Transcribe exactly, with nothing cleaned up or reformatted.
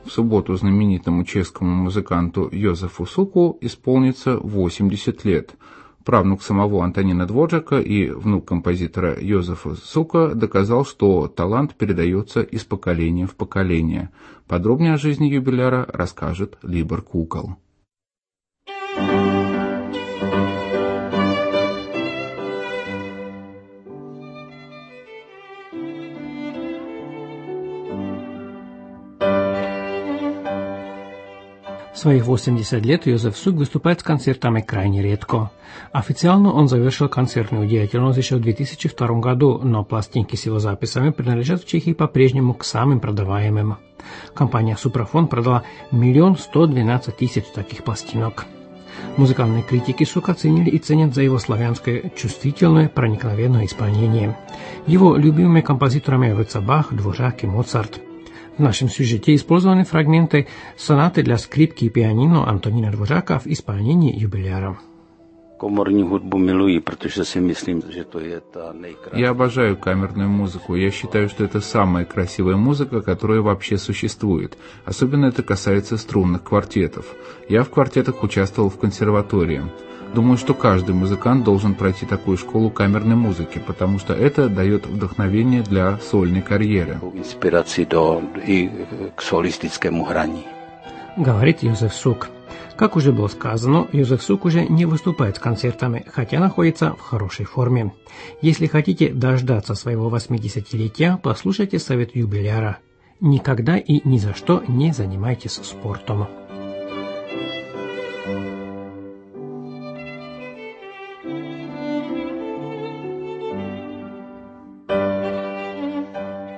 В субботу знаменитому чешскому музыканту Йозефу Суку исполнится восемьдесят лет. Правнук самого Антонина Дворжака и внук композитора Йозефа Сука доказал, что талант передается из поколения в поколение. Подробнее о жизни юбиляра расскажет Либор Кукол. В своих восемьдесят лет Йозеф Сук выступает с концертами крайне редко. Официально он завершил концертную деятельность еще в две тысячи втором году, но пластинки с его записями принадлежат в Чехии по-прежнему к самым продаваемым. Компания «Супрафон» продала миллион сто двенадцать тысяч таких пластинок. Музыкальные критики Сука ценили и ценят за его славянское, чувствительное, проникновенное исполнение. Его любимыми композиторами являются Бах, Дворжак и Моцарт. В нашем сюжете использованы фрагменты сонаты для скрипки и пианино Антонина Дворжака в исполнении юбиляра. Я обожаю камерную музыку. Я считаю, что это самая красивая музыка, которая вообще существует. Особенно это касается струнных квартетов. Я в квартетах участвовал в консерватории. Думаю, что каждый музыкант должен пройти такую школу камерной музыки, потому что это дает вдохновение для сольной карьеры. Говорит Йозеф Сук. Как уже было сказано, Йозеф Сук уже не выступает с концертами, хотя находится в хорошей форме. Если хотите дождаться своего восьмидесятилетия, послушайте совет юбиляра. Никогда и ни за что не занимайтесь спортом.